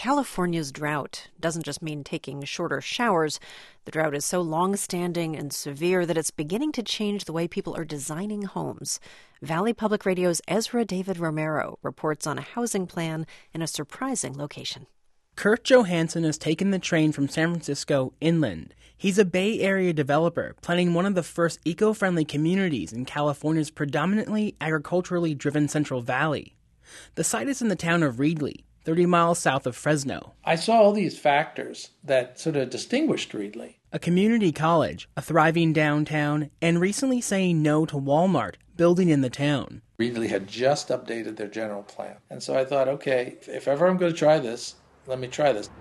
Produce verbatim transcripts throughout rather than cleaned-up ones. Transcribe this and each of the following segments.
California's drought doesn't just mean taking shorter showers. The drought is so long-standing and severe that it's beginning to change the way people are designing homes. Valley Public Radio's Ezra David Romero reports on a housing plan in a surprising location. Kurt Johansson has taken the train from San Francisco inland. He's a Bay Area developer planning one of the first eco-friendly communities in California's predominantly agriculturally driven Central Valley. The site is in the town of Reedley, thirty miles south of Fresno. I saw all these factors that sort of distinguished Reedley. A community college, a thriving downtown, and recently saying no to Walmart building in the town. Reedley had just updated their general plan. And so I thought, okay, if ever I'm going to try this, let me try this.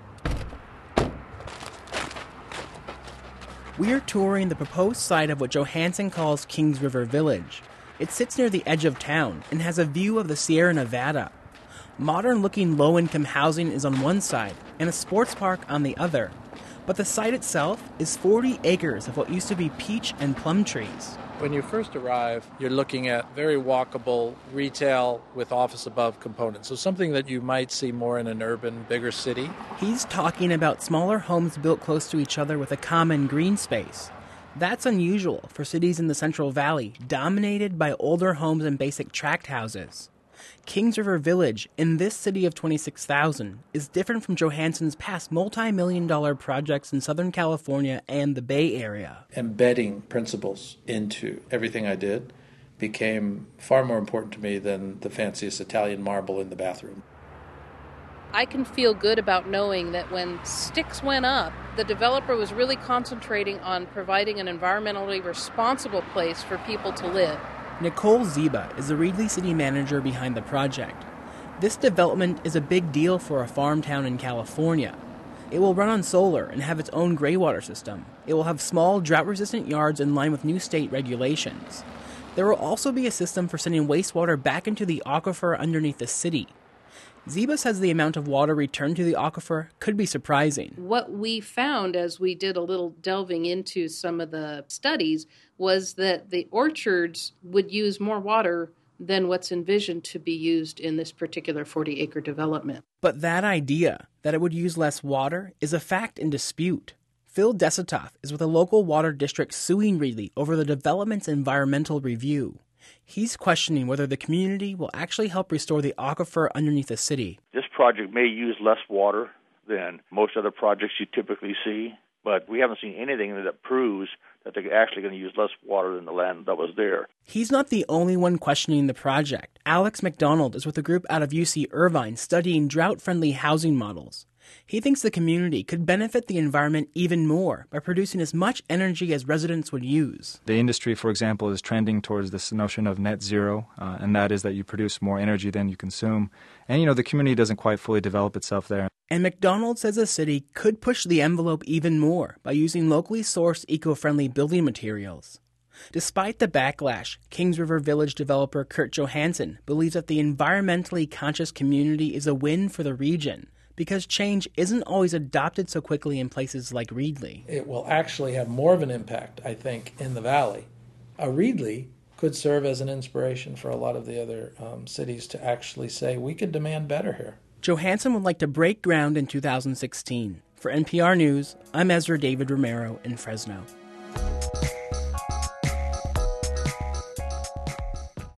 We're touring the proposed site of what Johansson calls Kings River Village. It sits near the edge of town and has a view of the Sierra Nevada. Modern-looking low-income housing is on one side and a sports park on the other. But the site itself is forty acres of what used to be peach and plum trees. When you first arrive, you're looking at very walkable retail with office above components. So something that you might see more in an urban, bigger city. He's talking about smaller homes built close to each other with a common green space. That's unusual for cities in the Central Valley, dominated by older homes and basic tract houses. Kings River Village, in this city of twenty-six thousand, is different from Johansson's past multi-million dollar projects in Southern California and the Bay Area. Embedding principles into everything I did became far more important to me than the fanciest Italian marble in the bathroom. I can feel good about knowing that when sticks went up, the developer was really concentrating on providing an environmentally responsible place for people to live. Nicole Ziba is the Reedley city manager behind the project. This development is a big deal for a farm town in California. It will run on solar and have its own graywater system. It will have small, drought-resistant yards in line with new state regulations. There will also be a system for sending wastewater back into the aquifer underneath the city. Ziba says the amount of water returned to the aquifer could be surprising. What we found as we did a little delving into some of the studies was that the orchards would use more water than what's envisioned to be used in this particular forty-acre development. But that idea, that it would use less water, is a fact in dispute. Phil Desitoff is with a local water district suing Reedley over the development's environmental review. He's questioning whether the community will actually help restore the aquifer underneath the city. This project may use less water than most other projects you typically see, but we haven't seen anything that proves that they're actually going to use less water than the land that was there. He's not the only one questioning the project. Alex McDonald is with a group out of U C Irvine studying drought-friendly housing models. He thinks the community could benefit the environment even more by producing as much energy as residents would use. The industry, for example, is trending towards this notion of net zero, uh, and that is that you produce more energy than you consume. And, you know, the community doesn't quite fully develop itself there. And McDonald says the city could push the envelope even more by using locally sourced eco-friendly building materials. Despite the backlash, Kings River Village developer Kurt Johansson believes that the environmentally conscious community is a win for the region, because change isn't always adopted so quickly in places like Reedley. It will actually have more of an impact, I think, in the valley. A Reedley could serve as an inspiration for a lot of the other um, cities to actually say, we could demand better here. Johansson would like to break ground in two thousand sixteen. For N P R News, I'm Ezra David Romero in Fresno.